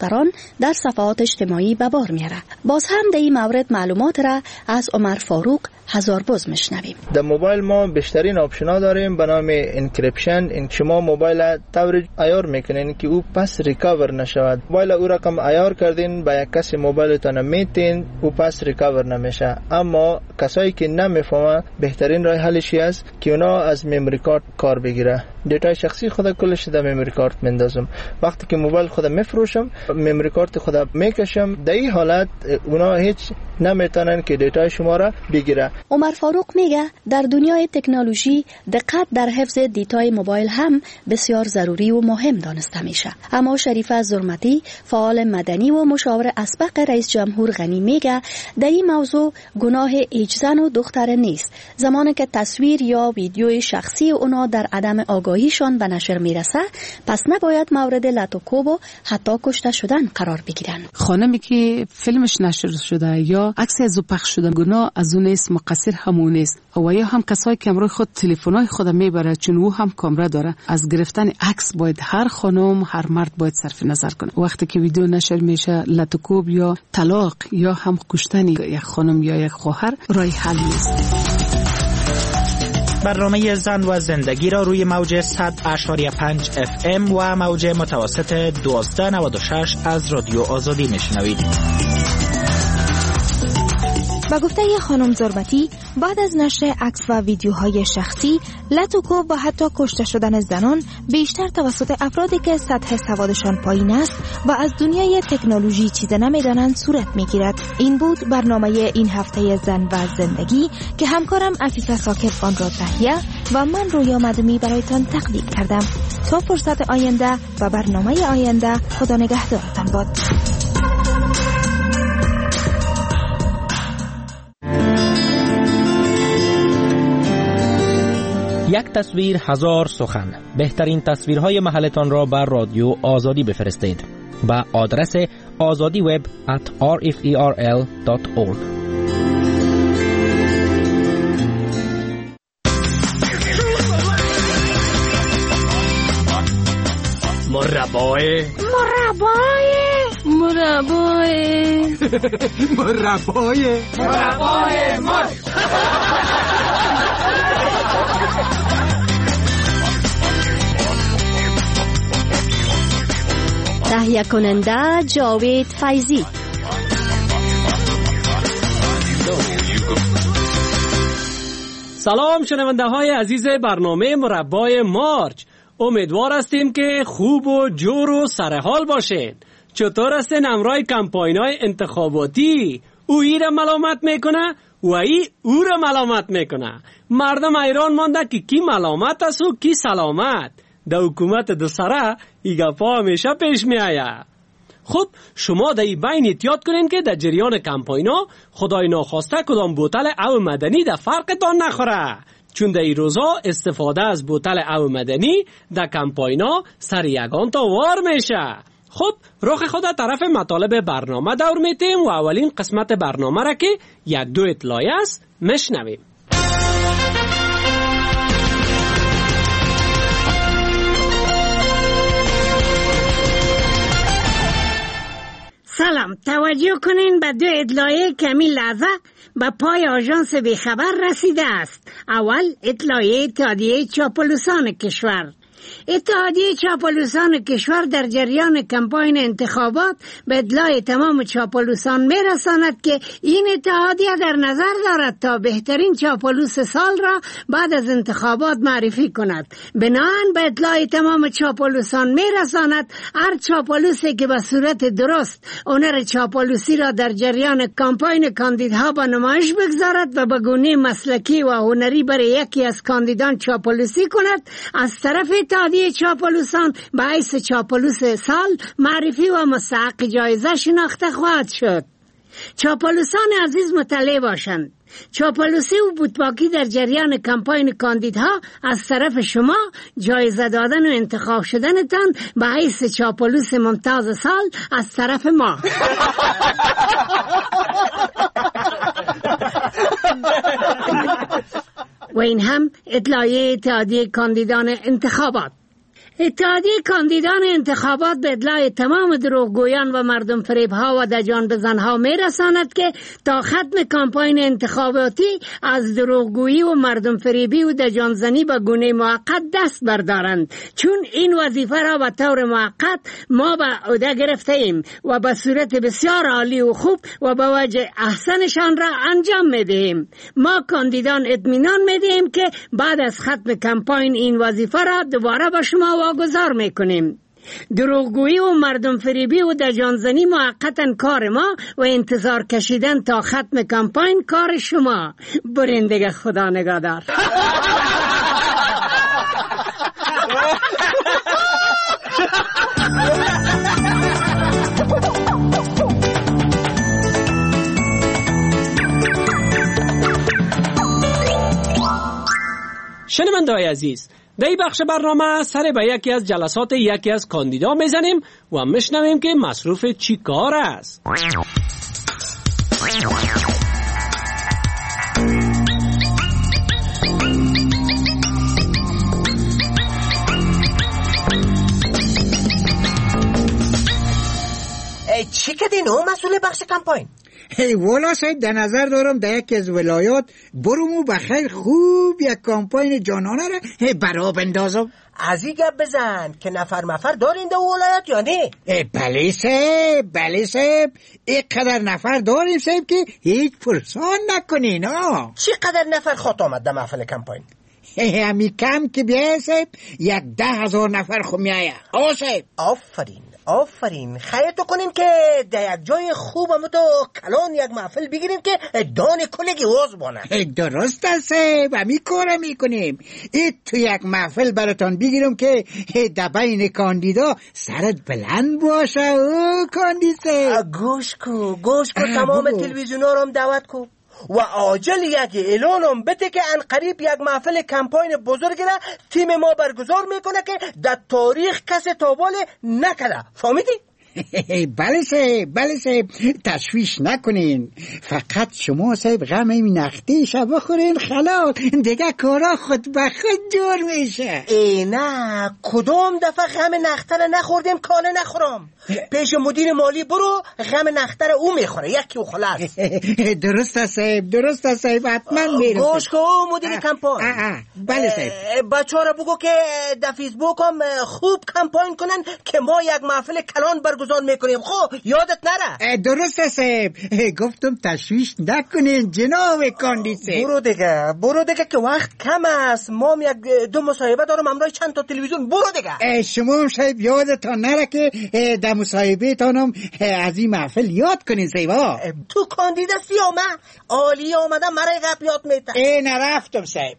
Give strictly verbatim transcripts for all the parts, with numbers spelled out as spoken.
دختران در صفحات اجتماعی به بار میاره. باز هم در این مورد معلومات را از عمر فاروق هزاربز میشنویم. در موبایل ما بیشترین آپشنا داریم به نام انکریپشن. این شما موبایل طور عیار میکنین که او پس ریکاور نشود. موبایل او رقم عیار کردین با یک کسی موبایلتون میتین او پس ریکاور نمیشه. اما کسایی که نمیفهمه بهترین راه حلش است که اونا از مموری کارت کار بگیره. دیتای شخصی خود کلش در مموری کارت میندازم. وقتی که موبایل خودم میفروشم مموری کارت خودم میکشم. در این حالت اونا هیچ نمیتونن که دیتای شما را بگیره. عمر فاروق میگه در دنیای تکنولوژی دقت در حفظ دیتای موبایل هم بسیار ضروری و مهم دانسته میشه. اما شریفه زرمتی فعال مدنی و مشاور اسبق رئیس جمهور غنی میگه در این موضوع گناه هیچ زن و دختر نیست. زمانی که تصویر یا ویدیوی شخصی اونا در عدم آگاهیشان به نشر میرسه پس نباید مورد لطوکوب و حتی کشته شدن قرار بگیرن. خانمی که فیلمش نشر شده یا عکس از او پخش شده گناه از اون نیست، مقصر همون نیست. و یا هم کسایی که امروز خود تلفن‌های خود میبره چون او هم کامera داره، از گرفتن عکس باید هر خانم هر مرد باید صرف نظر کنه. وقتی که ویدیو نشر میشه لطوکوب یا طلاق یا هم کشتن یک خانم یا یک خواهر راه حل نیست. برنامه زن و زندگی را روی موج صد اشاری پنج اف ام و موج متوسط دوازده نود و شش از رادیو آزادی میشنوید. با گفته خانم زرمتی بعد از نشر عکس و ویدیوهای شخصی، لطوکوب و حتی کشته شدن زنان بیشتر توسط افرادی که سطح سوادشان پایین است و از دنیای تکنولوژی چیز نمیدانند صورت میگیرد. این بود برنامه این هفته زن و زندگی که همکارم عفیفه ساکت آن را تهیه و من رویا مدمی برایتان تقدیم کردم. تا فرصت آینده و برنامه آینده، خدا نگهدارتان باد. یک تصویر هزار سخن. بهترین تصویرهای محلتان را بر رادیو آزادی بفرستید با آدرس آزادی وب ات آر اف ای آر ال دات اورگ. مربای مربای مربای مربای مربای مار. تهیه کننده جاوید فیضی. سلام شنونده های عزیز برنامه مربای مارچ. امیدوار هستیم که خوب و جور و سرحال باشید. چطور هستین امرای کمپاین های انتخاباتی؟ او ای را ملامت میکنه و ای او را ملامت میکنه. مردم ایران مانده که کی ملامت است و کی سلامت. در حکومت دو سره ای گپا همیشه پیش می آید. خب شما در این بین احتیاط کنین که در جریان کمپاینا خدای ناخواسته کدام بوتل او مدنی در فرقتان نخوره، چون در این روزا استفاده از بوتل او مدنی در کمپاینا سر یگان تا وار میشه. خب رخ خود طرف مطالب برنامه دور میتیم و اولین قسمت برنامه را که یک دو اطلاعی است مشنویم. سلام، توجه کنین به دو اطلاعیه که همین لحظه به پای آژانس بیخبر رسیده است. اول اطلاعیه اتحادیه چاپلوسان کشور. اتحادیه چاپلوسان کشور در جریان کمپاین انتخابات به اطلاع تمام چاپلوسان میرساند که این اتحادیه در نظر دارد تا بهترین چاپلوس سال را بعد از انتخابات معرفی کند. بنابراین به اطلاع تمام چاپلوسان میرساند هر چاپلوسی که به صورت درست هنر چاپلوسی را در جریان کمپاین کاندیدها به نمایش بگذارد و به گونه مسلکی و هنری برای یکی از کاندیدان چاپلوسی کند، از طرف اتحادیه چاپلوسان به حیث چاپلوس سال معرفی و مستحق جایزه شناخته خواهد شد. چاپلوسان عزیز مطلع باشند. چاپلوسی و بوتباکی در جریان کمپاین کاندیدها از طرف شما جایزه دادن و انتخاب شدنتان به حیث چاپلوس ممتاز سال از طرف ما. و این هم اطلاعیه اتحادیه کاندیدان انتخابات. اتحادیه کاندیدان انتخابات به اطلاع تمام دروغگویان و مردم فریبها و دجان بزنها می رساند که تا ختم کامپاین انتخاباتی از دروغگویی و مردم فریبی و دجان زنی به گونه موقت دست بردارند، چون این وظیفه را به طور موقت ما به عهده گرفته ایم و به صورت بسیار عالی و خوب و به وجه احسنشان را انجام می دهیم. ما کاندیدان اطمینان می دهیم که بعد از ختم کامپاین این وظیفه را دوباره به شما واگذار می کنیم. دروغگویی و مردم فریبی و دجانزنی موقتا کار ما و انتظار کشیدن تا ختم کامپاین کار شما. برین دیگه، خدا نگهدار. شنونده‌های عزیز، در این بخش برنامه سر به یکی از جلسات یکی از کاندیدا میزنیم و میشنویم که مصروف چی کار است. چی کدین او مسئول بخش کمپاین؟ هی والا صاحب، در نظر دارم در یکی از ولایات برومو بخیر خوب یک کامپاین جانانه را برا بندازم. از این گپ بزن که نفر مفر دارین در ولایت یا نه؟ بله صاحب، بله صاحب، یک قدر نفر داریم صاحب که هیچ پرسان نکنین. ها چی قدر نفر خط آمد در محفل کمپاین؟ همی کم که بیای صاحب یک ده هزار نفر خو میایه. آه صاحب، آفرین آفرین. خیرتو کنیم که در یک جای خوب هم تو کلان یک محفل بگیریم که دان کلگی واز بانه. درست است صاحب، همی کار میکنیم. ای تو یک محفل براتان بگیرم که در بین کاندیدا سرت بلند باشه. او کاندیدا گوش کو گوش کو تمام تلویزیون ها رو هم دعوت کو و عاجل یک اعلانم بده که ان قریب یک محفل کمپاین بزرگ را تیم ما برگزار میکنه که در تاریخ کسی تابال نکرده. فهمیدی؟ بله صاحب، بله صاحب، تشویش نکنین. فقط شما صاحب غم این نختیش بخورین خلاص، دیگه کارا خود به خود جور میشه. ای نه، کدام دفعه غم نخته را نخوردیم کاله نخورم. پیش مدیر مالی برو، غم نخته را او میخوره، یکی او خلاص. درست است صاحب، درست است صاحب، حتما میرم. گوش کو مدیر کمپاین. بله صاحب، بچه ها را بگو که در فیسبوک هم خوب کمپاین کنن که ما یک محفل کلان برگزار میکنیم. خب یادت نره. درست است صاحب، گفتم تشویش نکنین جناب کاندیدا. برو دیگه، برو دیگه که وقت کم است. ما یک دو مصاحبه دارم همراه چند تا تلویزیون. برو دیگه. شما هم صاحب یادتان نره که در مصاحبه تانم از این محفل یاد کنین صاحب. تو کاندیدا سیامه عالی آمده مرای گپ یاد میته. ای نرفتم صاحب.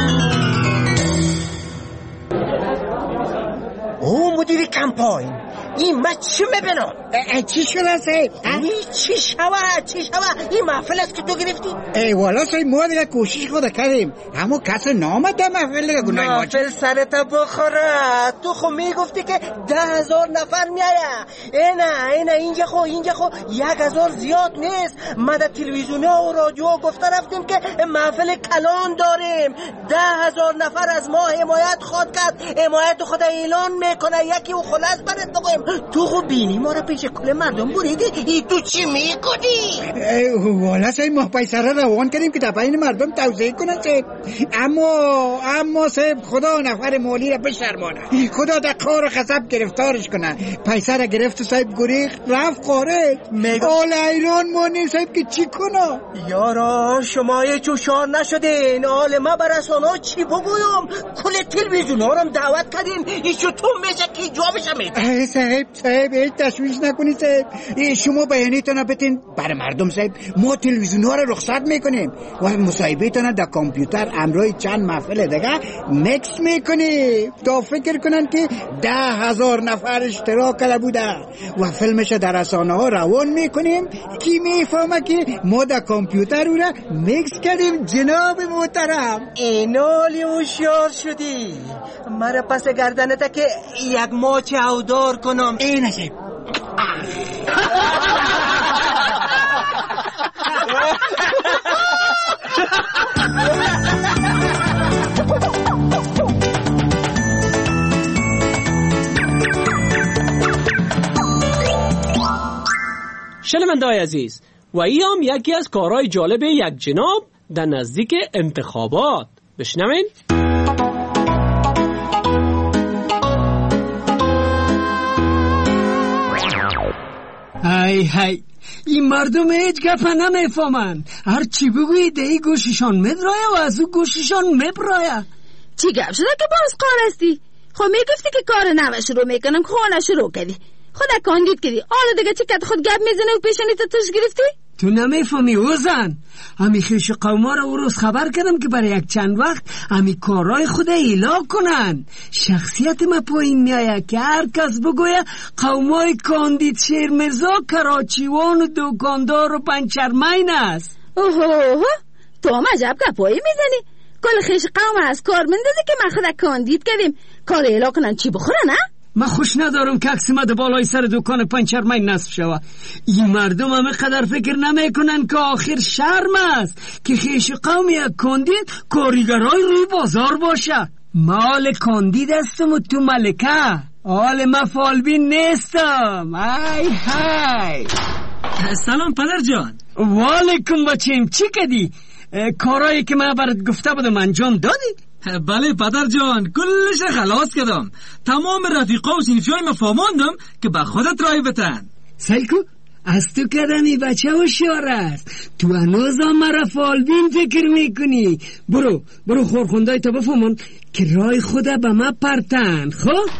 او مدیر کمپاین، این ما چی میبینم؟ چی شده صاحب؟ ای چی شوه چی شوه این محفل است که تو گرفتی؟ ای والا صاحب، ما دیگه کوشش خود کردیم، اما کسی نامده محفل دیگه گناه ما. محفل سرتا بخوره. تو خو میگفتی که ده هزار نفر میایه. اینا اینا اینجا خو اینجا خو یک هزار زیاد نیست. ما در تلویزیون ها و رادیو گفته رفتیم که محفل کلان داریم. ده هزار نفر از ما حمایت خود کرد. حمایت خود اعلان میکنه، یکی او خلاص برد بگویم. تو خو بینی ما را پیش کل مردم بریدی. ای تو چی میکنی؟ والا صاحب، ما پیسه را روان کردیم که در بین مردم توزیع کنن صاحب. اما اما صاحب خدا نفر مالی را بشرمانه، خدا در قار و خصب گرفتارش کنه. پیسه را گرفت صاحب گریخ رفت خارج. آل ایران مانی صاحب که چی کنه؟ یارا شما یه چوشار نشدین. آل ما برسانا چی بگویم؟ کل تلویزیون ها رو دعوت کردین. ایشو تو میشه که جوابش میده. صاحب صاحب هیچ تشویش نکنید صاحب. شما بیانیتون بتین بر مردم صاحب. ما تلویزیون ها رو رخصت میکنیم و مصاحبهتون در کامپیوتر امروی چند محفل دیگه مکس میکنیم تا فکر کنن که ده هزار نفر اشتراک کرده بوده و فیلمش در رسانه ها روان میکنیم. کی میفهمه که ما در کامپیوتر او را مکس کردیم جناب محترم. اینالی هوشیار شدی. مرا پس گردنته که یک ماچ عودار کنم. این نشد. شنونده‌های عزیز، و این هم یکی از کارهای جالب یک جناب در نزدیک انتخابات. بشنوین. های های این مردم هیچ گپ نمیفهمن. هر چی بگویی دهی گوششان میدرایه و از او گوششان میبرایه. چی گپ شده که باز کار هستی؟ خب میگفتی که کار نوه شروع میکنم، خونه شروع کردی، خدا کاندید کردی، حالا دیگه چی کت خود گپ میزنه و پیشنی تو توش گرفتی؟ تو نمیفهمی اوزن. همی خیش قوما رو روز خبر کردم که برای یک چند وقت همی کارهای خود ایلا کنن. شخصیت ما پایین میایه که هر کس بگویه قومای کاندید شیر مرزا کراچیوان و دوکاندار و پنچرمین است. اوه تو هم عجب گپایی میزنی. کل خیش قوم از کار مندازی که من خود کاندید کردیم کار ایلا کنن چی بخورن نه؟ من خوش ندارم که عکس مده بالای سر دکان پنچرمین نصب شوه. این مردم همه قدر فکر نمی کنن که آخر شرم است که خیش قوم یک کاندید کاریگرای روی بازار باشه. مال کاندید هستم و تو ملکه، حال ما فالبین نیستم. ای های سلام پدر جان. والیکم بچیم، چی کدی؟ کارایی که من برات گفته بودم انجام دادی؟ بله پدر جان، کلش خلاص کردم. تمام رفیقا و سینفیای ما فهماندم که به خودت رای بتن. سلکو از تو کدمی بچه و شار است. تو هنوز هم مرا فالبین فکر میکنی. برو برو خورخوندای تا بفهمون که رای خدا به ما پرتن. خب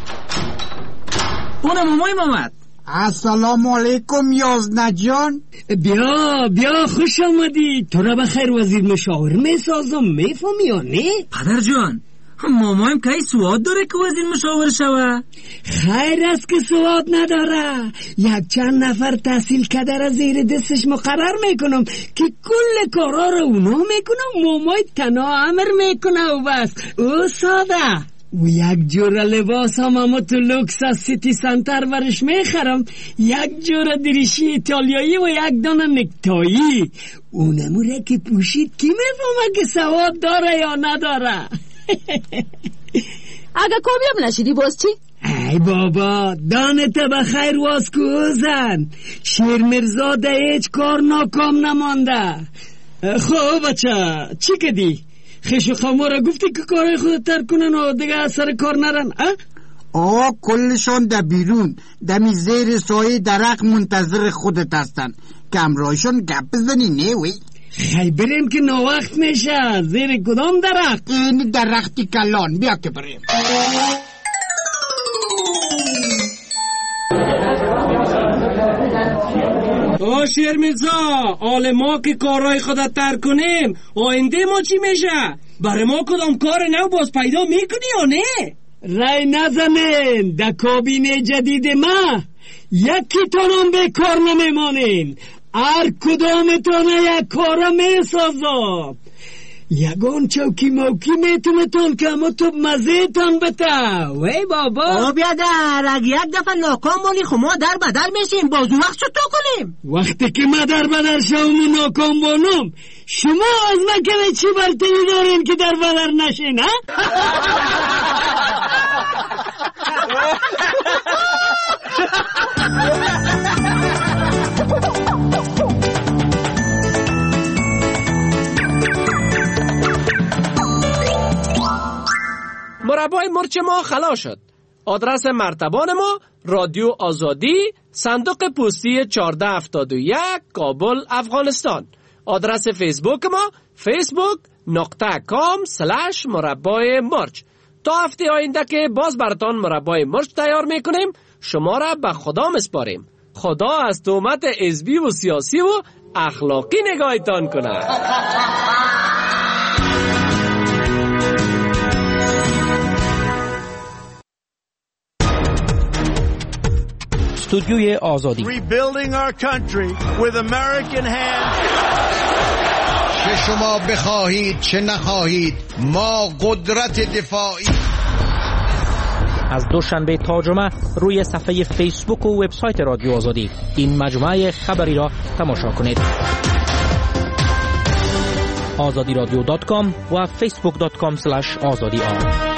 اونم امای مامد. السلام علیکم یازده جان. بیا بیا خوش آمدی. تو را بخیر وزیر مشاور میسازم، میفهمی یا نه؟ پدر جان مامایم که سواد داره که وزیر مشاور شوه؟ خیر است که سواد نداره. یک چند نفر تحصیل کرده را زیر دستش مقرر میکنم که کل کارا رو اونا میکنم، مامای تنها امر میکنه و بس. او ساده و یک جور لباس هم اما تو لوکس از سیتی سنتر برش میخرم، یک جور دریشی ایتالیایی و یک دانه نکتایی. اونموره که پوشید کی میفهمه که سواد داره یا نداره. اگه کامیاب نشدی باز چی؟ ای بابا دانت بخیر واس کوزن. شیر مرزا ده هیچ کار ناکام نمانده. خب بچه چی کدی؟ خیش و خامو را گفتی که کارهای خود ترک کنن و دیگه سر کار نرن؟ آه کلشان در بیرون دمی زیر سایه درخت منتظر خودت هستن که امرایشان گپ بزنی. نه وی خیلی بریم که نو وقت میشه. زیر کدام درخت؟ این درختی کلان. بیا که بریم. او شیر میرزا، آل ما که کارهای خودت ترک کنیم آینده ما چی میشه؟ برای ما کدام کار نو باز پیدا میکنی یا نه؟ رای نزنین در کابینه جدید ما یکی تانم به کار نمیمانین. هر کدامتان یک کارا میسازم. یگان چوکی موکی میتونه تون که اما تو مزه تان بته. وی بابا او بیادر اگه یک دفعه ناکام بانی خب ما در بدل میشیم. بازو وقت شو تو کنیم. وقتی که ما در بدل شوم و ناکام بانم شما از مکنه چی برتنی دارین که در بدل نشین ها؟ مربای مرچ ما خلاص شد. آدرس مرتبان ما رادیو آزادی، صندوق پستی چهارده هفتاد و یک، کابل، افغانستان. آدرس فیسبوک ما فیسبوک نقطه کام سلش مربای مرچ. تا هفته آینده که باز براتان مربای مرچ تیار میکنیم شما را به خدا مسپاریم. خدا از تهمت حزبی و سیاسی و اخلاقی نگاهتان کنه. استودیوی آزادی. Rebuilding our country with American hands. چه شما بخواهید چه نخواهید ما قدرت دفاعی. از دوشنبه تا جمعه روی صفحه فیسبوک و وبسایت رادیو آزادی این مجموعه خبری را تماشا کنید. آزادی رادیو دات کام و فیسبوک دات کام سلش آزادی آر.